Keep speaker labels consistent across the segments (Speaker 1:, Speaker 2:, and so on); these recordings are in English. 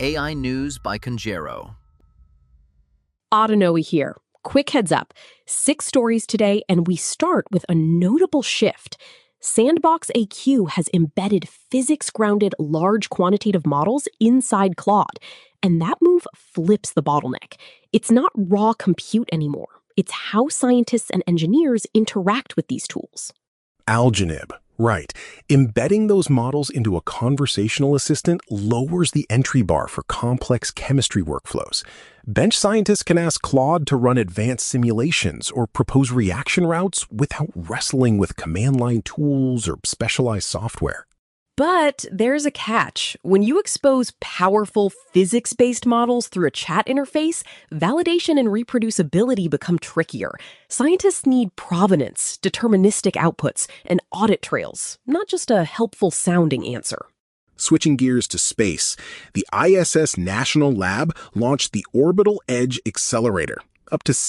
Speaker 1: AI News by Conjero.
Speaker 2: Autonoe here. Quick heads up. 6 stories today, and we start with a notable shift. SandboxAQ has embedded physics-grounded large quantitative models inside Claude, and that move flips the bottleneck. It's not raw compute anymore. It's how scientists and engineers interact with these tools.
Speaker 3: Algenib, right. Embedding those models into a conversational assistant lowers the entry bar for complex chemistry workflows. Bench scientists can ask Claude to run advanced simulations or propose reaction routes without wrestling with command line tools or specialized software.
Speaker 2: But there's a catch. When you expose powerful physics-based models through a chat interface, validation and reproducibility become trickier. Scientists need provenance, deterministic outputs, and audit trails, not just a helpful-sounding answer.
Speaker 3: Switching gears to space, the ISS National Lab launched the Orbital Edge Accelerator, up to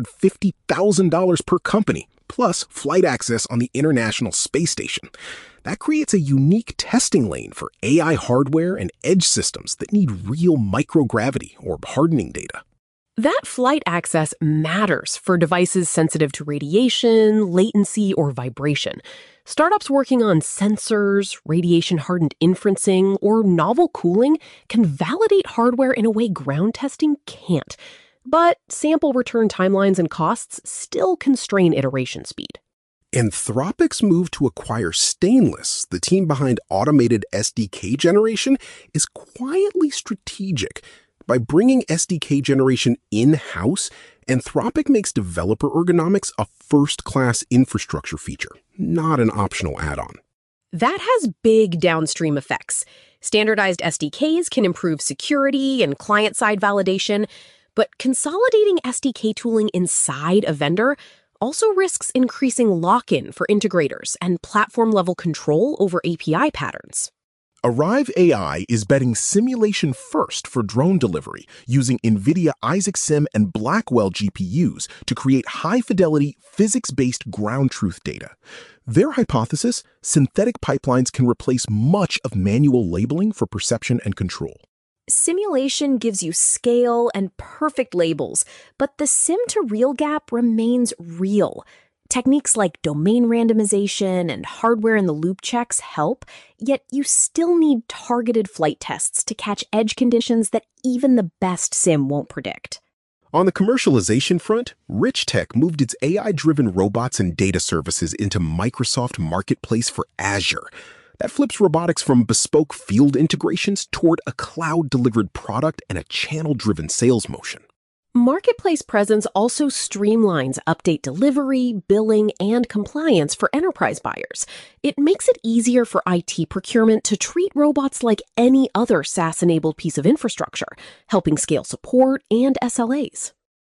Speaker 3: $750,000 per company, plus flight access on the International Space Station. That creates a unique testing lane for AI hardware and edge systems that need real microgravity or hardening data.
Speaker 2: That flight access matters for devices sensitive to radiation, latency, or vibration. Startups working on sensors, radiation-hardened inferencing, or novel cooling can validate hardware in a way ground testing can't. But sample return timelines and costs still constrain iteration speed.
Speaker 3: Anthropic's move to acquire Stainless, the team behind automated SDK generation, is quietly strategic. By bringing SDK generation in-house, Anthropic makes developer ergonomics a first-class infrastructure feature, not an optional add-on.
Speaker 2: That has big downstream effects. Standardized SDKs can improve security and client-side validation, but consolidating SDK tooling inside a vendor also risks increasing lock-in for integrators and platform-level control over API patterns.
Speaker 3: Arrive AI is betting simulation first for drone delivery, using NVIDIA Isaac Sim and Blackwell GPUs to create high-fidelity, physics-based ground truth data. Their hypothesis: synthetic pipelines can replace much of manual labeling for perception and control.
Speaker 4: Simulation gives you scale and perfect labels, but the sim-to-real gap remains real. Techniques like domain randomization and hardware-in-the-loop checks help, yet you still need targeted flight tests to catch edge conditions that even the best sim won't predict.
Speaker 3: On the commercialization front, RichTech moved its AI-driven robots and data services into Microsoft Marketplace for Azure. That flips robotics from bespoke field integrations toward a cloud-delivered product and a channel-driven sales motion.
Speaker 2: Marketplace presence also streamlines update delivery, billing, and compliance for enterprise buyers. It makes it easier for IT procurement to treat robots like any other SaaS-enabled piece of infrastructure, helping scale support and SLAs.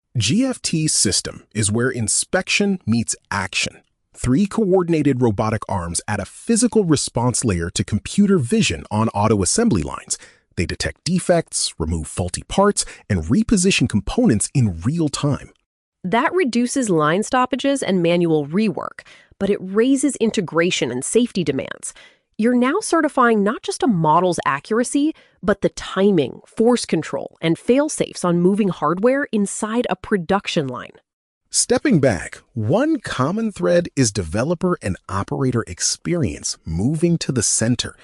Speaker 3: GFT's system is where inspection meets action. 3 coordinated robotic arms add a physical response layer to computer vision on auto assembly lines. They detect defects, remove faulty parts, and reposition components in real time.
Speaker 2: That reduces line stoppages and manual rework, but it raises integration and safety demands. You're now certifying not just a model's accuracy, but the timing, force control, and fail-safes on moving hardware inside a production line.
Speaker 3: Stepping back, one common thread is developer and operator experience moving to the center.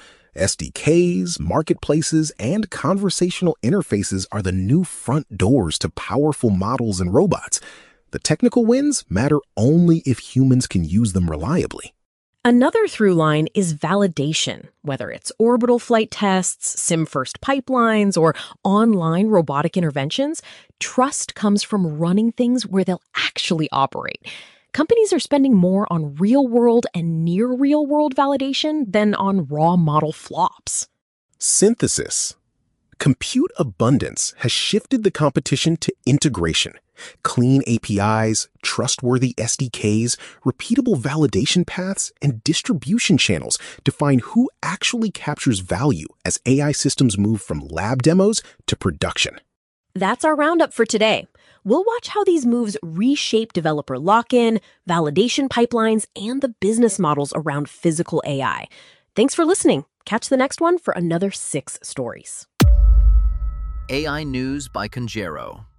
Speaker 3: SDKs, marketplaces, and conversational interfaces are the new front doors to powerful models and robots. The technical wins matter only if humans can use them reliably.
Speaker 2: Another through line is validation, whether it's orbital flight tests, sim-first pipelines, or online robotic interventions. Trust comes from running things where they'll actually operate. Companies are spending more on real-world and near-real-world validation than on raw model flops.
Speaker 3: Synthesis. Compute abundance has shifted the competition to integration. Clean APIs, trustworthy SDKs, repeatable validation paths, and distribution channels define who actually captures value as AI systems move from lab demos to production.
Speaker 2: That's our roundup for today. We'll watch how these moves reshape developer lock-in, validation pipelines, and the business models around physical AI. Thanks for listening. Catch the next one for another 6 stories.
Speaker 1: AI News by Conjero.